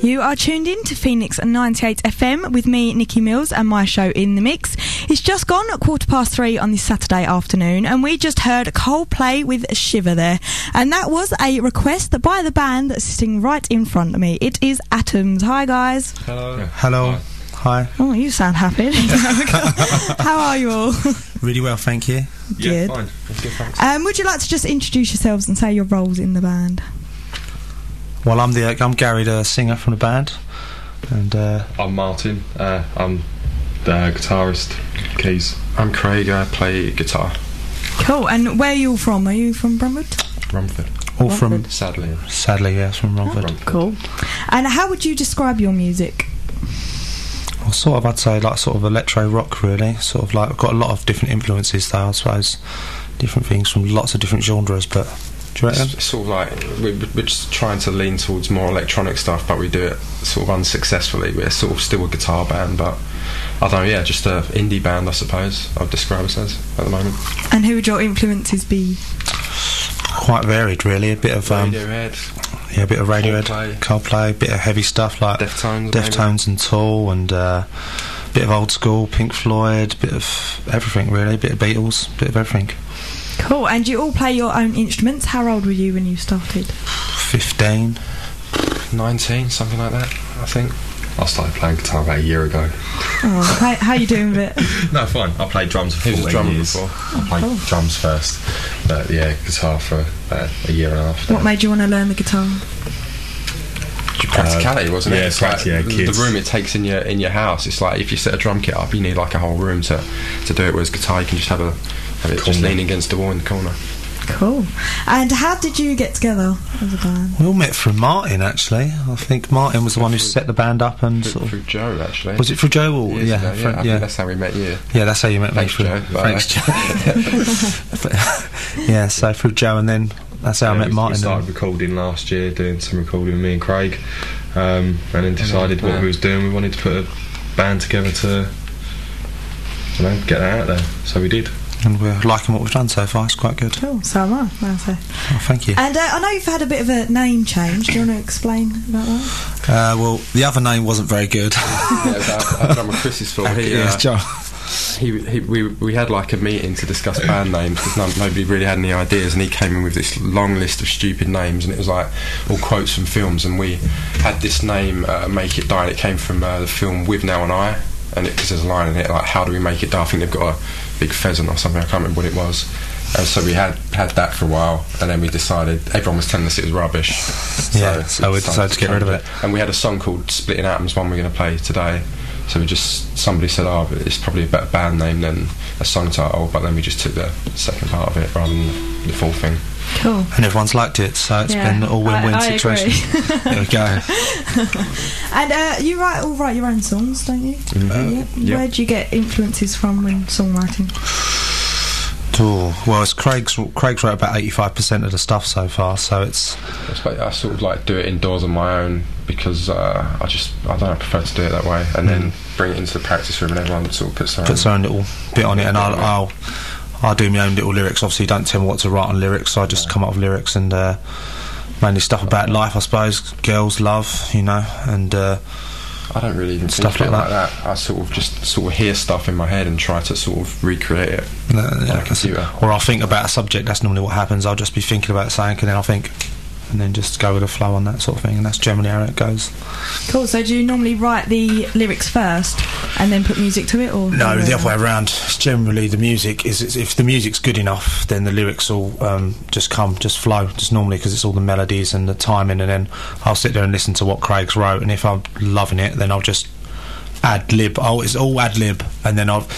You are tuned in to Phoenix 98 FM with me, Nikki Mills, and my show In The Mix. It's just gone at 3:15 on this Saturday afternoon, and we just heard Coldplay with Shiver there. And that was a request by the band that's sitting right in front of me. It is Atoms. Hi, guys. Hello. Yeah. Hello. Hi. Oh, you sound happy. How are you all? Really well, thank you. Good. Yeah, fine. That's good, thanks. Would you like to just introduce yourselves and say your roles in the band? Well, I'm Gary, the singer from the band, and I'm Martin. I'm the guitarist, keys. I'm Craig. I play guitar. Cool. And where are you all from? Are you from Bromwood? Romford. all Romford. from sadly, yes, from Romford. Romford. Cool. And how would you describe your music? Well, sort of, I'd say like sort of electro rock, really. Sort of like I've got a lot of different influences, though. I suppose different things from lots of different genres, but. Do you reckon? It's sort of like we're just trying to lean towards more electronic stuff, but we do it sort of unsuccessfully. We're sort of still a guitar band, but I don't know, yeah, just an indie band, I suppose I'd describe us as at the moment. And who would your influences be? Quite varied, really. A bit of Radiohead, yeah, a bit of Radiohead, Coldplay, a bit of heavy stuff like Deftones and Tool, and a bit of old school Pink Floyd, bit of everything, really. A bit of Beatles, bit of everything. Cool. And you all play your own instruments. How old were you when you started? 15. 19, something like that, I think. I started playing guitar about a year ago. Oh, how you doing with it? No, fine. I played drums for 14 years. I played drums first, but yeah, guitar for about a year and a half. What made you want to learn the guitar? Practicality, wasn't it? Yeah, It's like kids. the room it takes in your house. It's like if you set a drum kit up, you need like a whole room to do it. Whereas guitar, you can just have it just lean against the wall in the corner. Cool. And how did you get together as a band? We all met through Martin, actually. I think Martin was the one who set the band up and sort of. Through Joe, actually. Was it through Joe? Or, Years ago, I think yeah. that's how we met you. Yeah, that's how you met Thanks, me. Joe. Thanks, Joe. Yeah, so through Joe, and then that's how I met Martin. We started recording last year, doing some recording with me and Craig, and then decided what we was doing. We wanted to put a band together to, get that out there. So we did. And we're liking what we've done so far. It's quite good. Cool. So am I. Oh, thank you. And I know you've had a bit of a name change. Do you want to explain about that? Well, the other name wasn't very good. I've done with Chris's fault. Yes, John. We had like a meeting to discuss band names because nobody really had any ideas, and he came in with this long list of stupid names, and it was like all quotes from films, and we had this name, Make It Die, and it came from the film With Now and I, and because there's a line in it like, how do we make it die? I think they've got a big pheasant or something, I can't remember what it was. And so we had that for a while, and then we decided, everyone was telling us it was rubbish, so we decided to get rid of it. And we had a song called Splitting Atoms, one we're going to play today. So somebody said, but it's probably a better band name than a song title, but then we just took the second part of it rather than the full thing. Cool. And everyone's liked it, so it's been a win-win situation. There we go. And you write your own songs, don't you? Yeah. Where do you get influences from when songwriting? Well, it's Craig's wrote about 85% of the stuff so far, so it's. I sort of like do it indoors on my own because I prefer to do it that way, and then bring it into the practice room, and everyone sort of puts their own little bit on it, and I'll do my own little lyrics. Obviously, don't tell me what to write on lyrics, so I just come up with lyrics and mainly stuff about life, I suppose, girls, love, and. I don't really even stuff think like that. I sort of hear stuff in my head and try to sort of recreate it on a computer. Or I'll think about a subject. That's normally what happens. I'll just be thinking about something, and then I'll think, and then just go with the flow on that sort of thing. And that's generally how it goes. Cool. So do you normally write the lyrics first and then put music to it, or no? The other way around. Generally, the music is if the music's good enough, then the lyrics will just flow normally, because it's all the melodies and the timing, and then I'll sit there and listen to what Craig's wrote, and if I'm loving it, then I'll just ad lib. It's all ad lib, and then I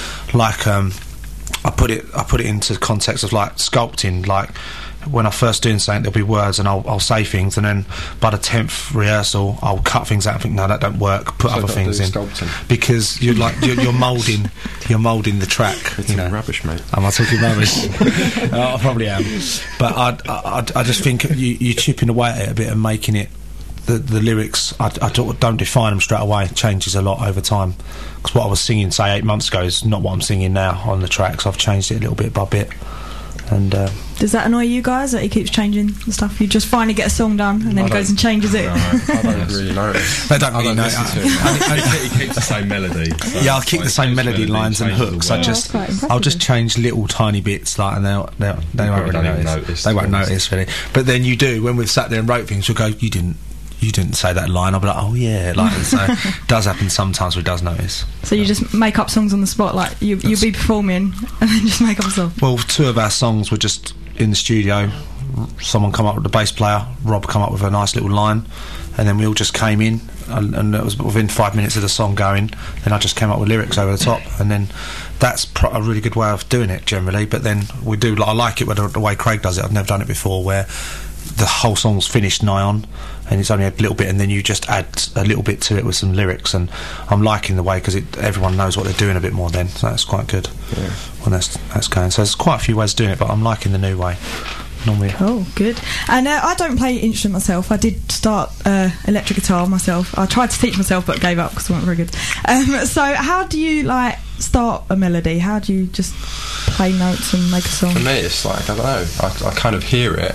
put it into context of like sculpting, like. When I'm first doing something, there'll be words, and I'll say things, and then by the 10th rehearsal, I'll cut things out and think, no, that don't work. Put other things in, sculpting. Because you're moulding the track. It's rubbish, mate. Am I talking rubbish? I probably am, but I just think you chipping away at it a bit and making it. The lyrics, I don't define them straight away. It changes a lot over time, because what I was singing, say, 8 months ago is not what I'm singing now on the tracks. I've changed it a little bit by bit. And does that annoy you guys that he keeps changing the stuff? You just finally get a song done and then he goes and changes it. No, I don't really notice. They don't really know. He keeps the same melody. So Yeah, I'll keep the same melody lines and hooks. I'll just change little tiny bits, like, and they won't really notice. They won't notice really. But then you do, when we've sat there and wrote things, we'll go, you didn't say that line. I'll be like, oh yeah, like, so it does happen sometimes. We does notice. So you just make up songs on the spot, like you'll be performing and then just make up a song. Well, 2 of our songs were just in the studio. Someone come up with the bass player, Rob come up with a nice little line, and then we all just came in, and it was within 5 minutes of the song going, then I just came up with lyrics over the top, and then that's a really good way of doing it generally. But then we do, I like it the way Craig does it. I've never done it before, where the whole song's finished nigh on and it's only a little bit, and then you just add a little bit to it with some lyrics, and I'm liking the way, because everyone knows what they're doing a bit more then, so that's quite good when that's going. So there's quite a few ways of doing it, but I'm liking the new way normally. Oh, good. And I don't play instrument myself. I did start electric guitar myself. I tried to teach myself but gave up because I wasn't very good. So how do you like start a melody? How do you just play notes and make a song? For me, it's like, I don't know, I kind of hear it.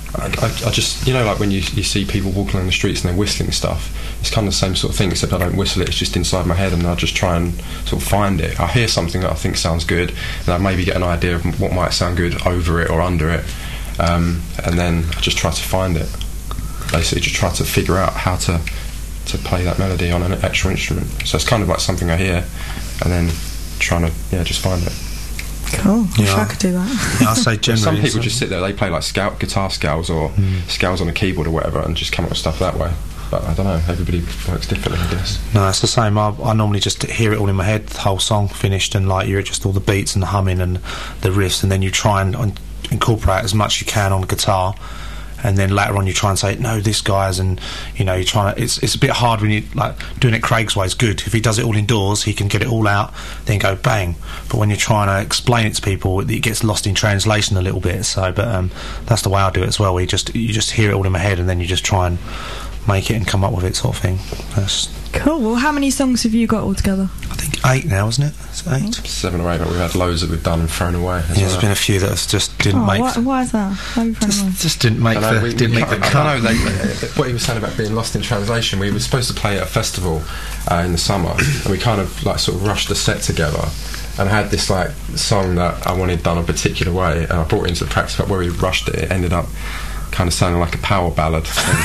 I just, you know, like when you see people walking along the streets and they're whistling stuff, it's kind of the same sort of thing, except I don't whistle it, it's just inside my head, and I just try and sort of find it. I hear something that I think sounds good, and I maybe get an idea of what might sound good over it or under it, and then I just try to find it. Basically just try to figure out how to play that melody on an extra instrument. So it's kind of like something I hear and then trying to just find it. Cool. I wish I could do that. Yeah, I say generally. Some people just sit there, they play like guitar scales or scales on a keyboard or whatever, and just come up with stuff that way. But I don't know, everybody works differently, I guess. No, it's the same. I normally just hear it all in my head, the whole song finished, and like you're just all the beats and the humming and the riffs, and then you try and incorporate as much as you can on guitar. And then later on you try and say, no, this guy's, and you know, you're trying to, it's a bit hard when you, like, doing it Craig's way is good. If he does it all indoors, he can get it all out, then go bang. But when you're trying to explain it to people, it gets lost in translation a little bit. So, but that's the way I do it as well. You just hear it all in my head, and then you just try and make it and come up with it, sort of thing. That's cool. Well, how many songs have you got altogether? I think 8 now, isn't it? It's 8. 7 or 8, but we've had loads that we've done and thrown away. There's been a few that just didn't make. Why is that? Why have you thrown away? Just didn't make the cut. I know what he was saying about being lost in translation. We were supposed to play at a festival in the summer, and we kind of like sort of rushed the set together. And I had this like song that I wanted done a particular way, and I brought it into the practice, but where we rushed it ended up kind of sounding like a power ballad.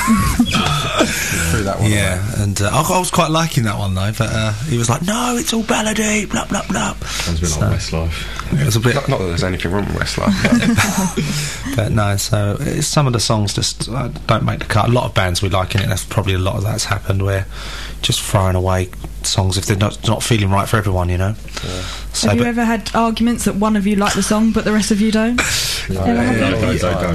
Threw that one away. And I was quite liking that one though, but he was like, no, it's all ballady, blah blah blah. Sounds a bit like Westlife. It was a bit not that there's anything wrong with Westlife, but no, so some of the songs just don't make the cut. A lot of bands we like in it, that's probably a lot of that's happened, where just throwing away songs if they're not feeling right for everyone, you know. So, have you ever had arguments that one of you like the song but the rest of you don't? Don't go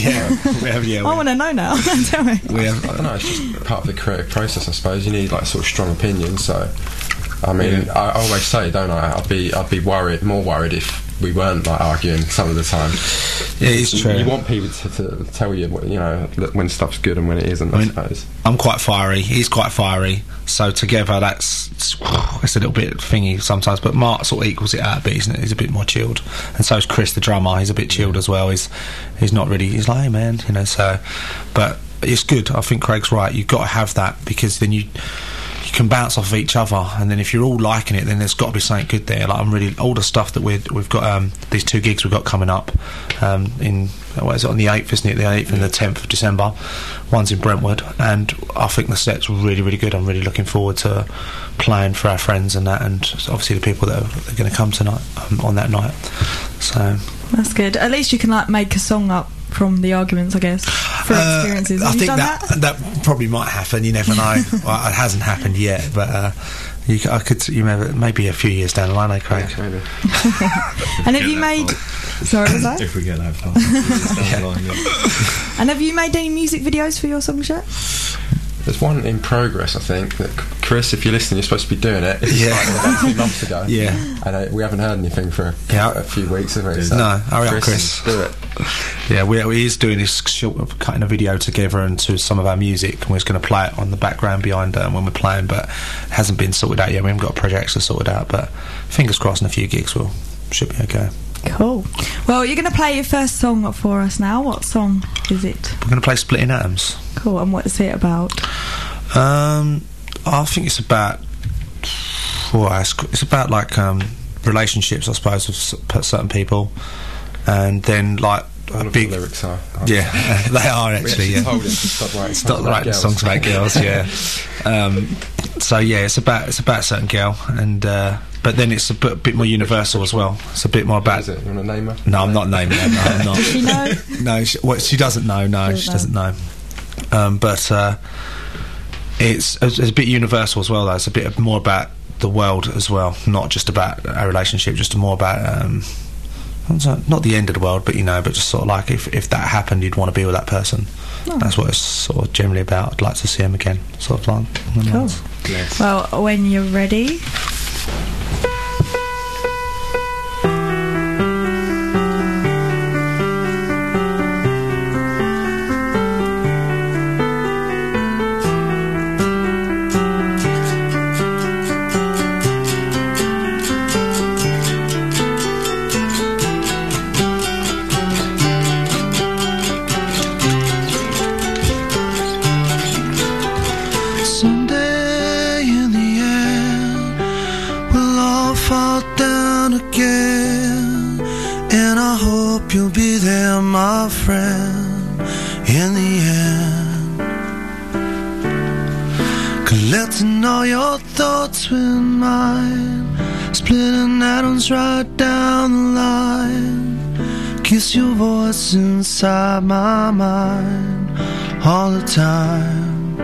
there. I want to know now. Tell me. I don't know, it's just part of the creative process, I suppose. You need like sort of strong opinions. So I mean, I always say, don't I, I'd be more worried if we weren't like arguing some of the time. Yeah, it's true. You want people to tell you, you know, when stuff's good and when it isn't. I suppose I'm quite fiery. He's quite fiery. So together, it's a little bit thingy sometimes. But Mark sort of equals it out a bit, isn't it? He's a bit more chilled, and so is Chris, the drummer. He's a bit chilled as well. He's not really. He's like, hey man, you know. So, but it's good. I think Craig's right. You've got to have that, because then you can bounce off of each other, and then if you're all liking it, then there's got to be something good there. Like, I'm really, all the stuff that we've got, these 2 gigs we've got coming up in, what is it, on the 8th, isn't it, the 8th and the 10th of December. One's in Brentwood, and I think the set's really, really good. I'm really looking forward to playing for our friends and that, and obviously the people that are going to come tonight, on that night. So that's good. At least you can like make a song up from the arguments, I guess, for experiences. Have I think done that probably might happen. You never know. Well, it hasn't happened yet, but I could. You maybe a few years down the line, Craig. Yeah, maybe. And have you made? Sorry, was that? If we get that far. And have you made any music videos for your songs yet? There's one in progress, I think. That Chris, if you're listening, you're supposed to be doing it. About 2 months ago. Yeah. And we haven't heard anything for a few weeks, have we? So no, hurry up, Chris. Do it. Yeah, he's doing this short of cutting a video together into some of our music, and we're just going to play it on the background behind when we're playing, but it hasn't been sorted out yet. We haven't got a project actually sorted out, but fingers crossed in a few gigs should be okay. Cool. Well, you're going to play your first song for us now. What song is it? We're going to play Splitting Atoms. Cool. And what is it about? I think it's about... it's about like relationships, I suppose, with certain people, and then like all of the lyrics are. Yeah, they are actually. Yeah, told him to stop writing songs about girls. Yeah. So yeah, it's about a certain girl, and but then it's a bit more universal as well. It's a bit more about. Is it? You want to name her? No, I'm not naming her. No, I'm not. Does she know? No, she doesn't know. No, she doesn't know. But it's a bit universal as well, though. It's a bit more about the world as well, not just about a relationship, just more about not the end of the world, but but just sort of like if that happened, you'd want to be with that person. Oh. That's what it's sort of generally about. I'd like to see him again, sort of like. Cool. Yes. Well, when you're ready. My friend, in the end, collecting all your thoughts with mine, splitting atoms right down the line. Kiss your voice inside my mind all the time.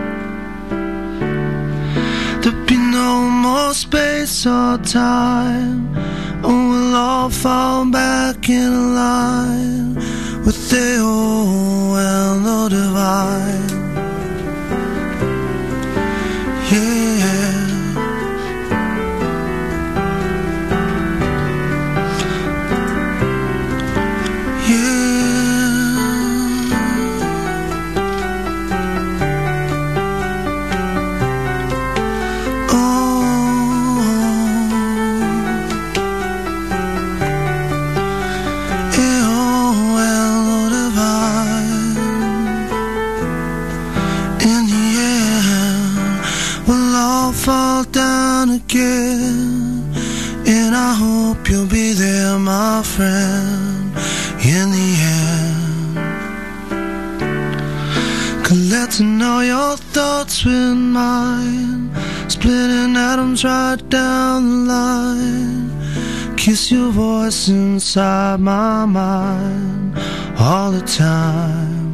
There'll be no more space or time, and we'll all fall back in line with the old and the divine. Yeah. Again, and I hope you'll be there, my friend, in the end. Collecting all your thoughts with mine, splitting atoms right down the line. Kiss your voice inside my mind all the time.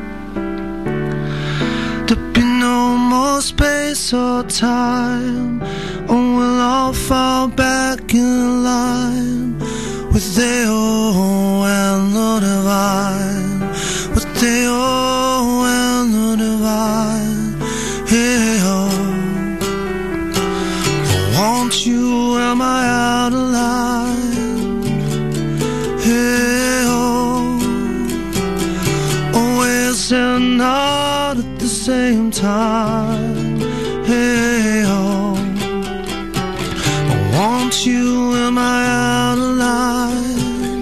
There'll be no more space or time, and we'll all fall back in line with the old and the divine, with the old and the divine. Hey, oh, won't you, am I out of line? Hey, oh, always and not at the same time. Hey, oh, won't you, am I out of line?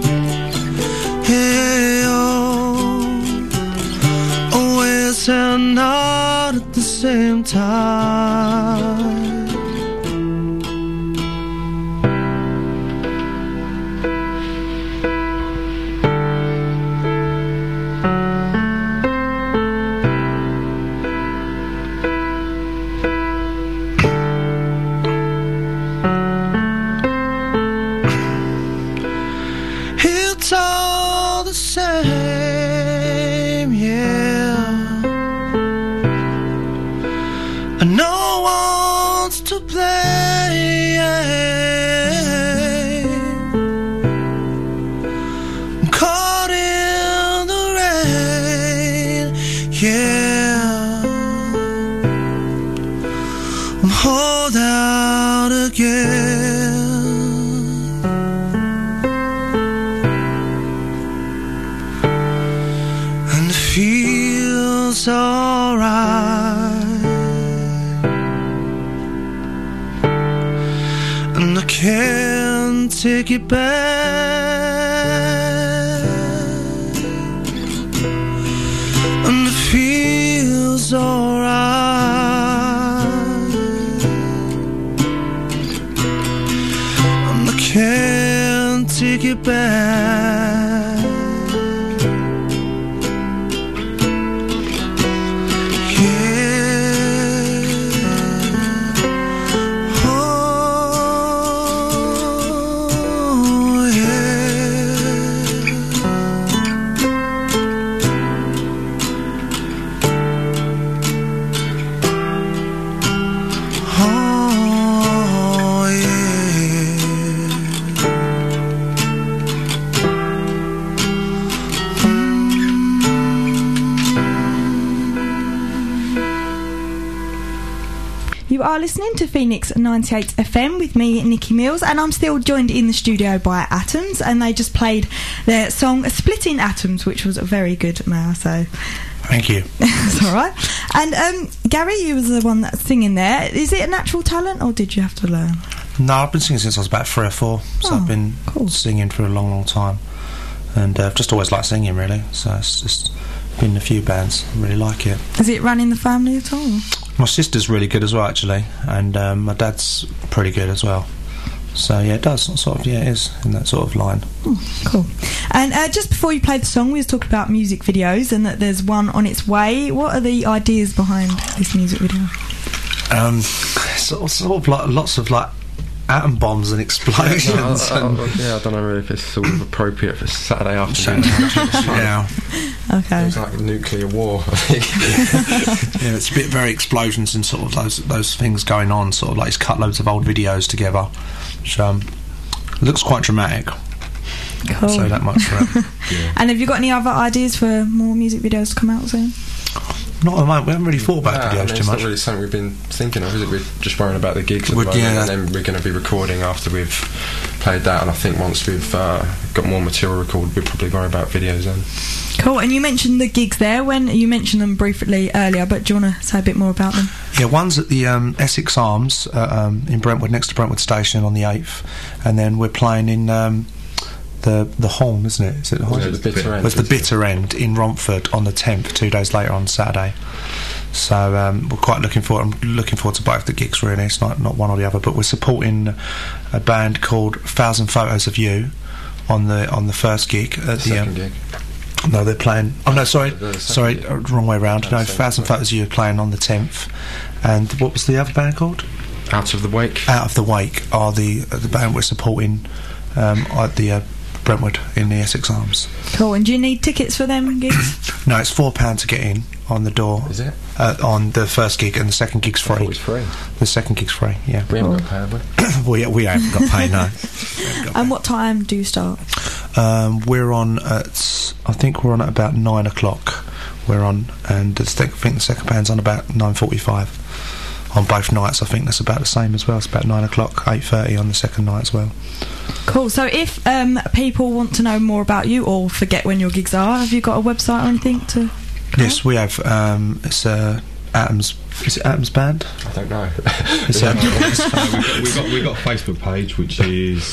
Hey, oh, always and not at the same time. Take it back. take it back. You are listening to Phoenix 98 FM with me, Nikki Mills, and I'm still joined in the studio by Atoms, and they just played their song Splitting Atoms, which was very good, may I say. Thank you. It's alright. And Gary, you was the one that's singing there. Is it a natural talent, or did you have to learn? No, I've been singing since I was about 3 or 4, so I've been singing for a long, long time. And I've just always liked singing, really, so it's just been in a few bands. I really like it. Does it run in the family at all? My sister's really good as well, actually, and my dad's pretty good as well. So yeah, it does sort of, it is in that sort of line. Cool. And just before you played the song, we was talking about music videos and that there's one on its way. What are the ideas behind this music video? Sort of like lots of like atom bombs and explosions. I don't know really if it's sort of appropriate for Saturday afternoon. Yeah. Okay. It's like nuclear war, I think. Yeah, it's a bit very explosions and sort of those things going on. Sort of like he's cut loads of old videos together, which looks quite dramatic. Cool. So that much for it. Yeah. And have you got any other ideas for more music videos to come out soon? Not at the moment. We haven't really thought about videos too much. It's not really something we've been thinking of, is it? We're just worrying about the gigs at the moment, and then we're going to be recording after we've played that, and I think once we've got more material recorded, we'll probably worry about videos then. Cool. And you mentioned the gigs there. When you mentioned them briefly earlier, but do you want to say a bit more about them? Yeah, one's at the Essex Arms in Brentwood, next to Brentwood Station on the 8th, and then we're playing in the Horn, isn't it? Is it the Horn? Yeah, the Bitter End. It's the Bitter End in Romford on the 10th, 2 days later on Saturday. So we're quite looking forward. I'm looking forward to both the gigs. Really, it's not one or the other. But we're supporting a band called 1,000 Photos of You on the first gig at the second gig. No, they're playing. Oh no, sorry, wrong way round. No, 1,000 Photos of You are playing on the 10th. And what was the other band called? Out of the Wake. Out of the Wake are the band we're supporting at the Brentwood in the Essex Arms. Cool. And do you need tickets for them gigs? No, it's £4 to get in on the door. Is it? On the first gig, and the second gig's free. I thought it was free. The second gig's free, yeah. We haven't got paid, have we? We haven't got paid, no. And what time do you start? We're on at, I think we're on at about 9 o'clock. We're on, and I think the second band's on about 9:45. On both nights, I think that's about the same as well. It's about 9 o'clock, 8:30 on the second night as well. Cool. So if people want to know more about you or forget when your gigs are, have you got a website or anything to... Yes, we have. It's Atoms. Is it Atoms Band? I don't know. It's we've got a Facebook page, which is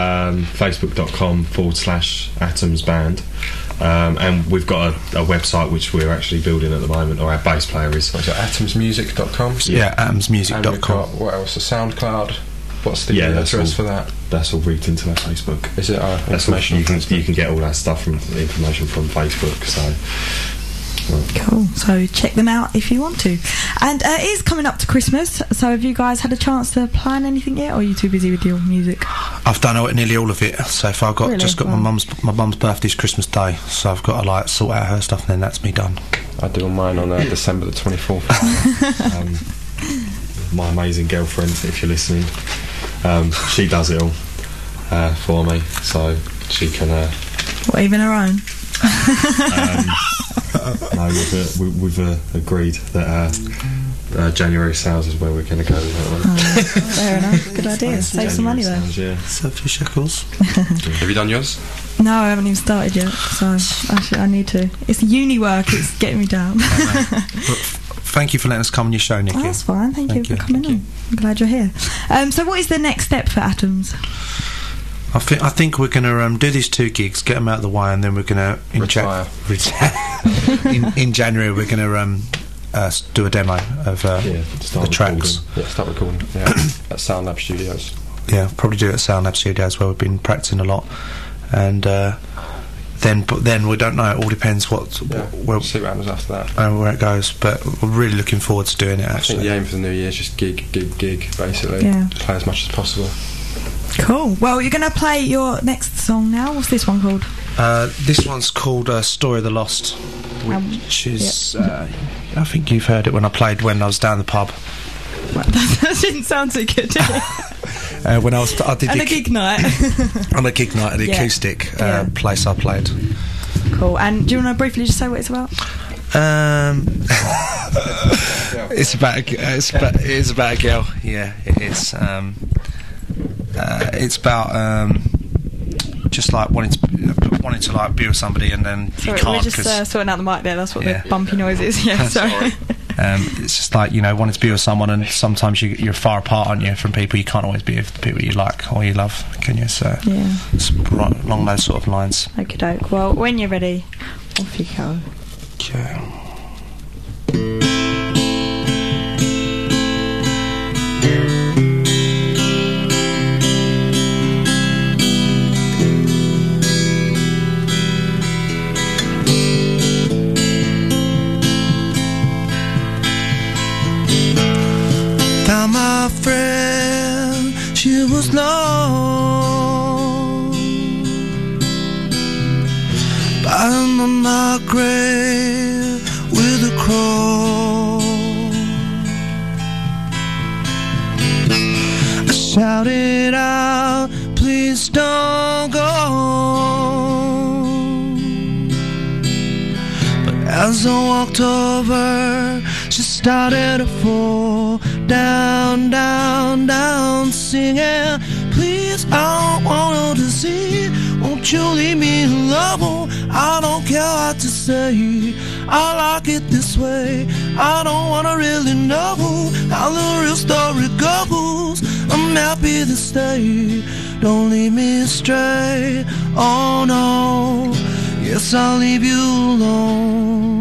facebook.com/Atoms Band. And we've got a website which we're actually building at the moment, or our bass player is. What's it, atomsmusic.com? Yeah, atomsmusic.com. And we've got, what else? A SoundCloud. What's the address for that? That's all rigged into our Facebook. Is it information? You can get all that stuff from the information from Facebook. So. Cool. So check them out if you want to. And it is coming up to Christmas, so have you guys had a chance to plan anything yet, or are you too busy with your music? I've done nearly all of it. So if I've got my mum's birthday's Christmas Day, so I've got to sort out her stuff, and then that's me done. I do all mine on December the 24th. My amazing girlfriend, if you're listening, she does it all for me, so she can. What, even her own? No, we've agreed that January sales is where we're going to go with that one. Fair enough, good idea. Save some money though. Yeah. So a few shekels. Have you done yours? No, I haven't even started yet, so actually I need to. It's uni work, it's getting me down. Thank you for letting us come on your show, Nikki. Oh, that's fine, thank you for coming on. I'm glad you're here. So what is the next step for Atoms? I think we're going to do these 2 gigs, get them out of the way, and then we're going to retire. In January, we're going to do a demo of the tracks. Start recording. Yeah, at Sound Lab Studios. Yeah, probably do it at Sound Lab Studios, where we've been practicing a lot, and then we don't know. It all depends We'll see what happens after that. Where it goes. But we're really looking forward to doing it. Actually, I think the aim for the new year is just gig, basically. Yeah. Play as much as possible. Cool. Well, you're going to play your next song now. What's this one called? This one's called Story of the Lost, which is I think you've heard it when I was down the pub. Well, that didn't sound too good, did it? When I did on a gig night. On a gig night at the acoustic place I played. Cool. And do you want to briefly just say what it's about? It's about a girl. Yeah, it is. It's about just like wanting to like be with somebody, and then sorry, you can't. We're just sorting out the mic there. That's what the bumpy noise is. Yeah, sorry. It's just like, wanting to be with someone, and sometimes you're far apart, aren't you, from people. You can't always be with the people you like or you love, can you? So it's along those sort of lines. Okie doke. Well, when you're ready, off you go. Okay. Found my friend, she was lost, bottom of my grave with a cross. I shouted out, please don't go. But as I walked over, she started to fall down, down, down, singing, please, I don't want to see, won't you leave me alone? I don't care what to say, I like it this way, I don't want to really know how the real story goes. I'm happy to stay, don't leave me astray, oh no, yes, I'll leave you alone.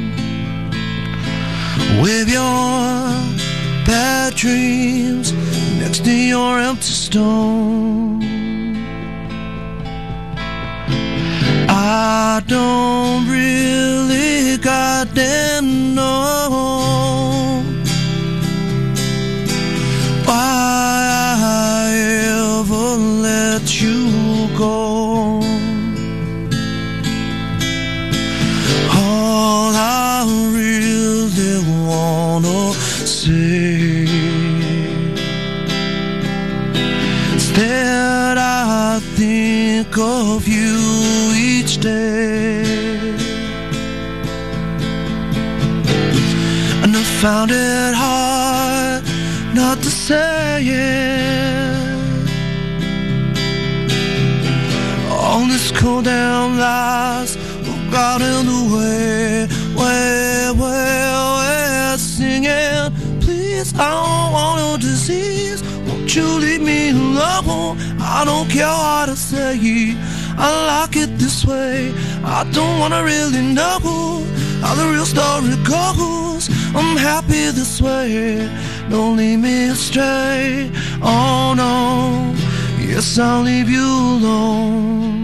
With your bad dreams next to your empty stone, I don't really goddamn know why I ever let you go. All I really wanna say instead I think of you each day, and I found it hard not to say it. All this cold damn lies got in the way, singing, please, I don't want no disease, won't you leave me alone? I don't care what I say, I like it this way, I don't wanna really know how the real story goes. I'm happy this way, don't leave me astray, oh no, yes, I'll leave you alone.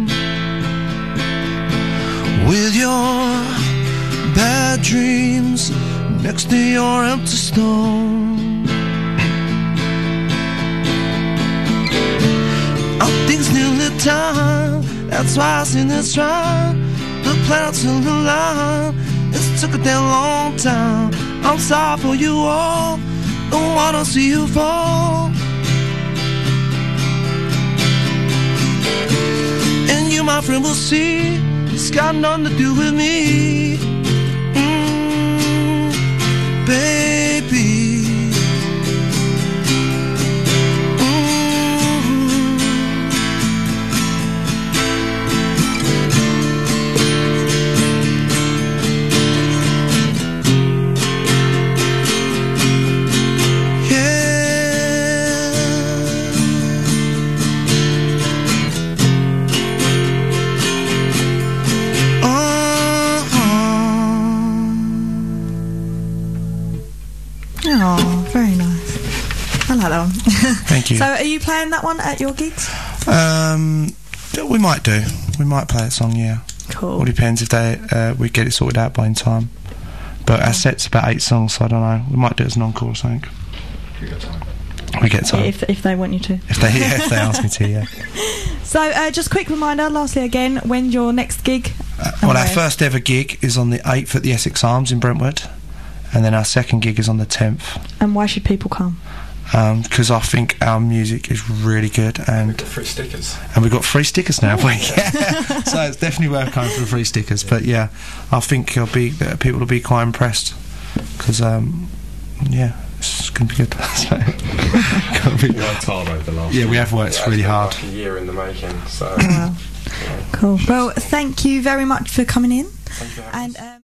With your bad dreams next to your empty stone, I think it's nearly time, that's why I sing this rhyme. The planets in the line, it's took a damn long time. I'm sorry for you all, don't wanna see you fall. And you, my friend, will see it's got nothing to do with me, baby. Oh, very nice. I like that one. Thank you. So, are you playing that one at your gigs? We might do. We might play that song, yeah. Cool. All depends if we get it sorted out by in time. But our set's about 8 songs, so I don't know. We might do it as an encore or something. We get time. If they want you to. If they ask me to, yeah. So, just quick reminder, lastly again, when's your next gig? Well, our first ever gig is on the 8th at the Essex Arms in Brentwood, and then our second gig is on the 10th. And why should people come? Because I think our music is really good, and We've got free stickers. And we've got free stickers now, haven't we? Yeah. So it's definitely worth coming for the free stickers. But yeah, I think people will be quite impressed because it's going to be good. We have worked really hard. Like a year in the making. So. Wow. Cool. Well, thank you very much for coming in. Thank you. And.